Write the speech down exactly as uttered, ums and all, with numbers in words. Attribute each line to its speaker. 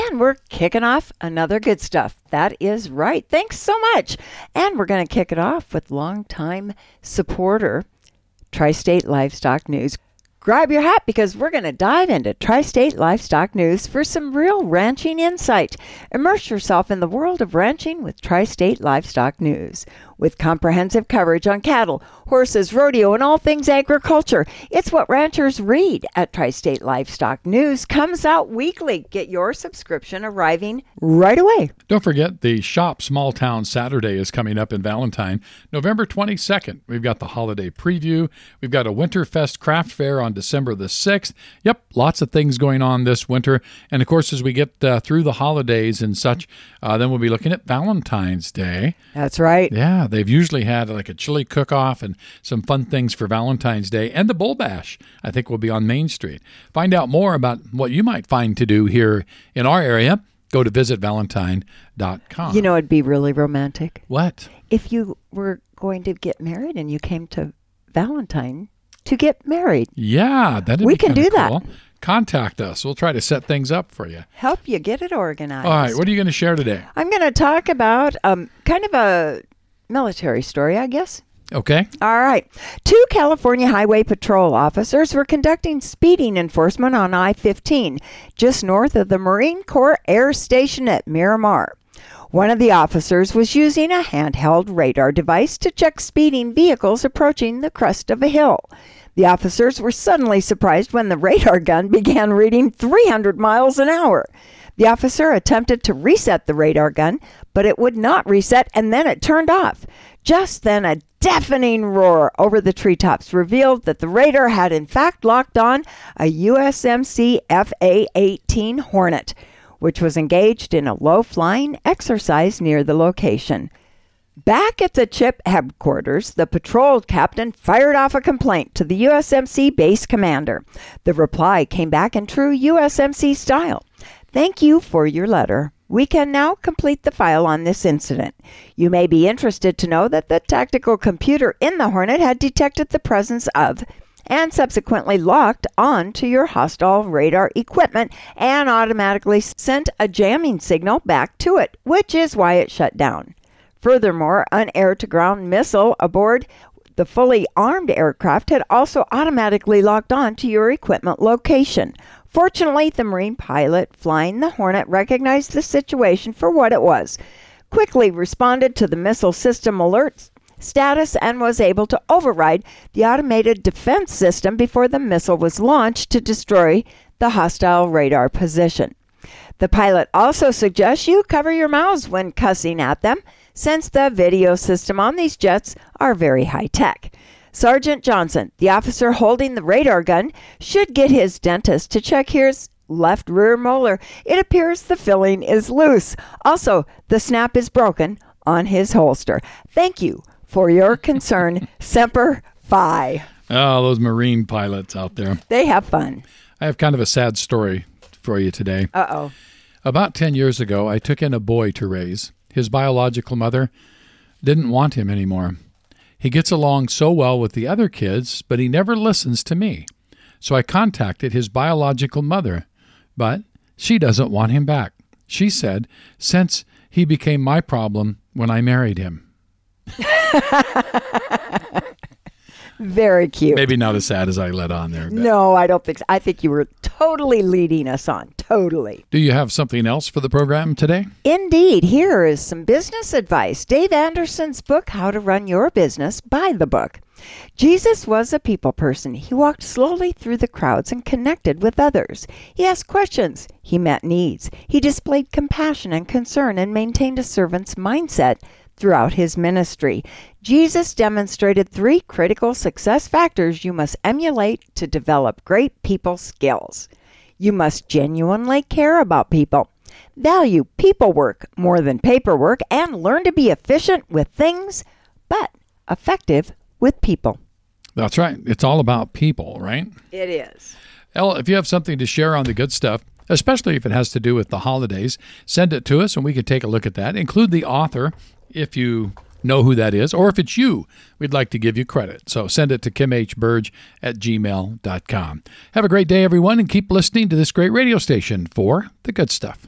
Speaker 1: And we're kicking off another good stuff. That is right. Thanks so much. And we're going to kick it off with longtime supporter, Tri-State Livestock News. Grab your hat because we're going to dive into Tri-State Livestock News for some real ranching insight. Immerse yourself in the world of ranching with Tri-State Livestock News. With comprehensive coverage on cattle, horses, rodeo, and all things agriculture, it's what ranchers read at Tri-State Livestock News. Comes out weekly. Get your subscription arriving right away.
Speaker 2: Don't forget, the Shop Small Town Saturday is coming up in Valentine, November twenty-second. We've got the holiday preview. We've got a Winterfest craft fair on December the sixth. Yep, lots of things going on this winter. And, of course, as we get uh, through the holidays and such, uh, then we'll be looking at Valentine's Day.
Speaker 1: That's right.
Speaker 2: Yeah, they've usually had like a chili cook-off and some fun things for Valentine's Day. And the Bull Bash, I think, will be on Main Street. Find out more about what you might find to do here in our area. Go to visit valentine dot com.
Speaker 1: You know, it'd be really romantic.
Speaker 2: What?
Speaker 1: If you were going to get married and you came to Valentine to get married.
Speaker 2: Yeah, that'd
Speaker 1: we
Speaker 2: be
Speaker 1: can do
Speaker 2: cool.
Speaker 1: that.
Speaker 2: Contact us. We'll try to set things up for you.
Speaker 1: Help you get it organized.
Speaker 2: All right, what are you going to share today?
Speaker 1: I'm going to talk about um, kind of a military story, I guess.
Speaker 2: Okay.
Speaker 1: All right. Two California Highway Patrol officers were conducting speeding enforcement on I fifteen, just north of the Marine Corps Air Station at Miramar. One of the officers was using a handheld radar device to check speeding vehicles approaching the crest of a hill. The officers were suddenly surprised when the radar gun began reading three hundred miles an hour. The officer attempted to reset the radar gun, but it would not reset, and then it turned off. Just then, a deafening roar over the treetops revealed that the radar had in fact locked on a U S M C F A eighteen Hornet, which was engaged in a low-flying exercise near the location. Back at the C H I P headquarters, the patrol captain fired off a complaint to the U S M C base commander. The reply came back in true U S M C style. Thank you for your letter. We can now complete the file on this incident. You may be interested to know that the tactical computer in the Hornet had detected the presence of and subsequently locked on to your hostile radar equipment and automatically sent a jamming signal back to it, which is why it shut down. Furthermore, an air-to-ground missile aboard the fully armed aircraft had also automatically locked on to your equipment location. Fortunately, the Marine pilot flying the Hornet recognized the situation for what it was, quickly responded to the missile system alert status, and was able to override the automated defense system before the missile was launched to destroy the hostile radar position. The pilot also suggests you cover your mouths when cussing at them, since the video system on these jets are very high-tech. Sergeant Johnson, the officer holding the radar gun, should get his dentist to check his left rear molar. It appears the filling is loose. Also, the snap is broken on his holster. Thank you for your concern, Semper Fi.
Speaker 2: Oh, those Marine pilots out there.
Speaker 1: They have fun.
Speaker 2: I have kind of a sad story for you today.
Speaker 1: Uh-oh.
Speaker 2: About ten years ago, I took in a boy to raise. His biological mother didn't want him anymore. He gets along so well with the other kids, but he never listens to me. So I contacted his biological mother, but she doesn't want him back. She said, since he became my problem when I married him.
Speaker 1: Very cute.
Speaker 2: Maybe not as sad as I let on there. But.
Speaker 1: No, I don't think so. I think you were totally leading us on. Totally.
Speaker 2: Do you have something else for the program today?
Speaker 1: Indeed. Here is some business advice. Dave Anderson's book, How to Run Your Business. Buy the book. Jesus was a people person. He walked slowly through the crowds and connected with others. He asked questions. He met needs. He displayed compassion and concern and maintained a servant's mindset throughout his ministry. Jesus demonstrated three critical success factors you must emulate to develop great people skills. You must genuinely care about people, value people work more than paperwork, and learn to be efficient with things, but effective with people.
Speaker 2: That's right. It's all about people, right?
Speaker 1: It is.
Speaker 2: Elle, if you have something to share on the good stuff, especially if it has to do with the holidays, send it to us and we can take a look at that. Include the author if you know who that is, or if it's you, we'd like to give you credit. So send it to kim h burge at gmail dot com. Have a great day, everyone, and keep listening to this great radio station for the good stuff.